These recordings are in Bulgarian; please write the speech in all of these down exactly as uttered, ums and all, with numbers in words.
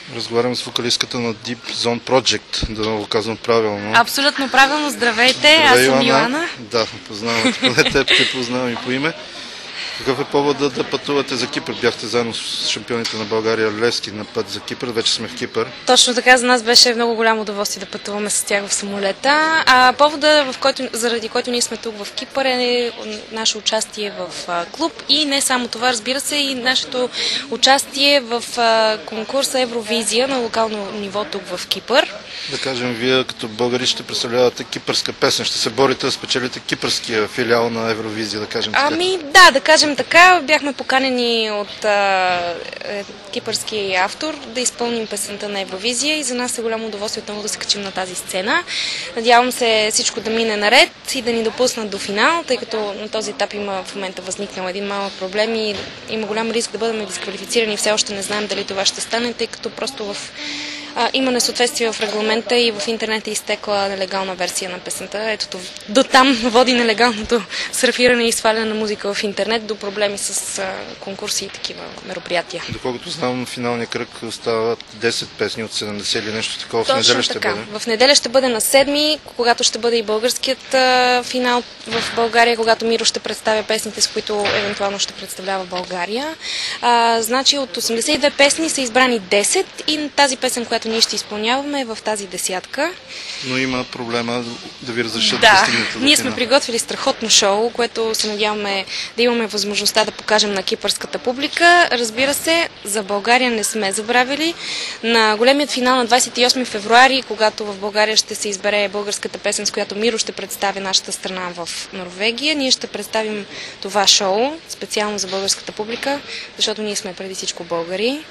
Разговарям с вокалистката на Deep Zone Project, да го казвам правилно. Абсолютно правилно. Здравейте, Здравей, аз съм Йоана. Йоана. Да, познавам. Теб те познавам и по име. Какъв е поводът да пътувате за Кипър? Бяхте заедно с шампионите на България Левски на път за Кипър. Вече сме в Кипър. Точно така, за нас беше много голямо удоволствие да пътуваме с тях в самолета. А повода, в който, заради който ние сме тук в Кипър, е наше участие в а, клуб и не само това, разбира се, и нашето участие в а, конкурса Евровизия на локално ниво тук в Кипър. Да кажем, вие като българи ще представлявате кипърска песен. Ще се борите да спечелите кипърския филиал на Евровизия, да кажем така. Ами да, да кажем така. Бяхме поканени от а, е, кипърски автор да изпълним песента на Евровизия и за нас е голямо удоволствие отново да се качим на тази сцена. Надявам се всичко да мине наред и да ни допуснат до финал, тъй като на този етап има в момента възникнал един малък проблем и има голям риск да бъдем дисквалифицирани. Все още не знаем дали това ще стане, тъй като просто в А, има несъответствие в регламента и в интернет е изтекла нелегална версия на песента. Ето до там води нелегалното сърфиране и сваляне на музика в интернет до проблеми с а, конкурси и такива мероприятия. Доколкото знам, финалния кръг остават десет песни от седемдесет или нещо такова. Точно в неделя ще така. бъде. В неделя ще бъде на седми, когато ще бъде и българският а, финал в България, когато Миро ще представя песните, с които евентуално ще представлява България. А, значи от осемдесет и две песни са избрани десет и тази песен, която ние ще изпълняваме в тази десятка. Но има проблема да ви разрешат да, да стигнете до ние сме финал. приготвили страхотно шоу, което се надяваме да имаме възможността да покажем на кипърската публика. Разбира се, за България не сме забравили. На големият финал на двадесет и осми февруари, когато в България ще се избере българската песен, с която Миро ще представи нашата страна в Норвегия, ние ще представим това шоу специално за българската публика, защото ние сме преди всичко българи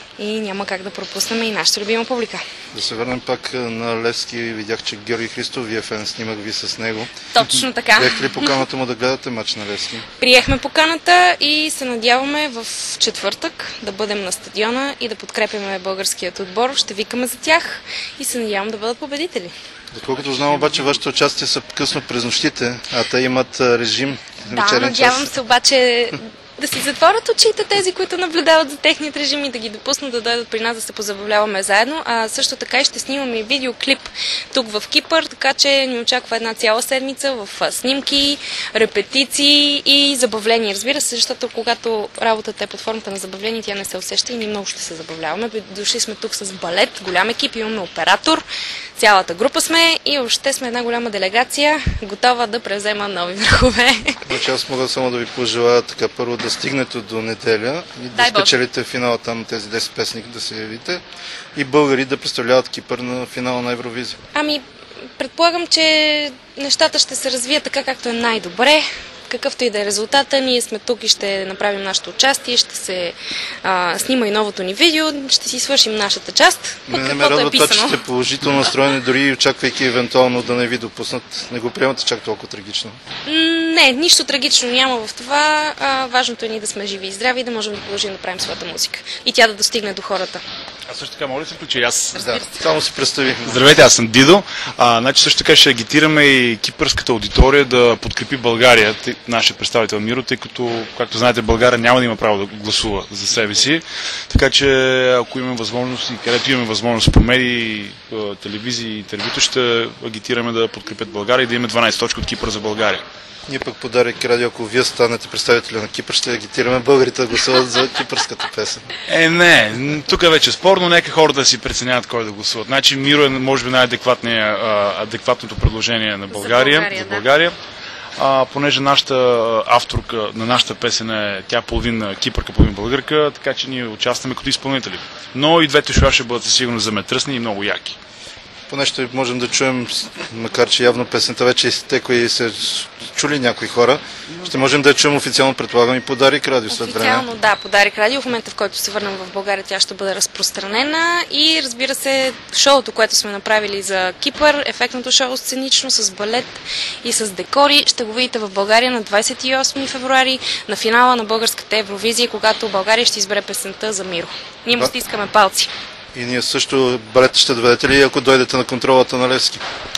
и няма как да пропуснем и нашата любима публика. Да се върнем пак на Левски. Видях, че Георги Христов ви е фен, снимах ви с него. Точно така. Приехте ли поканата му да гледате мач на Левски? Приехме поканата и се надяваме в четвъртък да бъдем на стадиона и да подкрепяме българският отбор. Ще викаме за тях и се надявам да бъдат победители. Доколкото знам, обаче вашите участия са късно през нощите, а те имат режим. Да, надявам се обаче да си затворят очите тези, които наблюдават за техният режим и да ги допуснат да дойдат при нас да се позабавляваме заедно. А също така и ще снимаме и видеоклип тук в Кипър, така че ни очаква една цяла седмица в снимки, репетиции и забавления. Разбира се, защото когато работата е под формата на забавление, тя не се усеща и ние много ще се забавляваме. Дошли сме тук с балет, голям екип, имаме оператор, цялата група сме и въобще сме една голяма делегация, готова да превзема нови върхове. Значи аз мога само да ви пожелая така първо да стигнете до неделя и да Дай спечелите финала там тези десет песни да се явите и българи да представляват Кипър на финала на Евровизия. Ами, предполагам, че нещата ще се развият така, както е най-добре. Какъвто и да е резултата, ние сме тук и ще направим нашето участие, ще се а, снима и новото ни видео, ще си свършим нашата част. Мене ме радва това, че сте положително настроени, дори и очаквайки евентуално да не ви допуснат. Не го приемате чак толкова трагично. Не, нищо трагично няма в това. А, важното е ние да сме живи и здрави и да можем да продължим да правим своята музика. И тя да достигне до хората. Аз също така мога да се включи. Аз... Да, само си представих. Здравейте, аз съм Дидо. А, значи също така ще агитираме и кипърската аудитория да подкрепи България, нашия представител Миро, тъй като, както знаете, България няма да има право да гласува за себе си. Така че, ако имаме възможност и където имаме възможност по медии, телевизии и интервюто, ще агитираме да подкрепят България и да имаме дванадесет точки от Кипър за България. Ние пък подаряйки радио, ако вие станете представители на Кипър, ще агитираме българите да гласуват за кипърската песен. Е, не, тук е вече спорно, нека хората да си преценяват кой да гласуват. Значи Миро е, може би, най-адекватното предложение на България. За България, за да. България. А, понеже нашата авторка на нашата песен е тя половин кипърка, половин българка, така че ние участваме като изпълнители. Но и двете шоа ще бъдат със сигурност заметръсни и много яки. Поне ще можем да чуем, макар че явно песента вече изтекла и се чули някои хора, ще можем да я чуем официално, предполагам, и по Дарик Радио след време. Официално, да, по Дарик Радио. В момента, в който се върнем в България, тя ще бъде разпространена и, разбира се, шоуто, което сме направили за Кипър, ефектното шоу сценично с балет и с декори, ще го видите в България на двадесет и осми февруари на финала на българската Евровизия, когато България ще избере песента за Миро. Ние му стискаме палци. И ние също балет ще доведете ли, ако дойдете на контролата на Левски?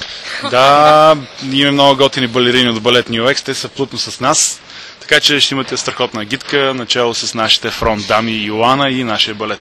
Да, имаме много готини балерини от балет New X, те са плътно с нас, така че ще имате страхотна агитка, начало с нашите фронт дами Йоана и нашия балет.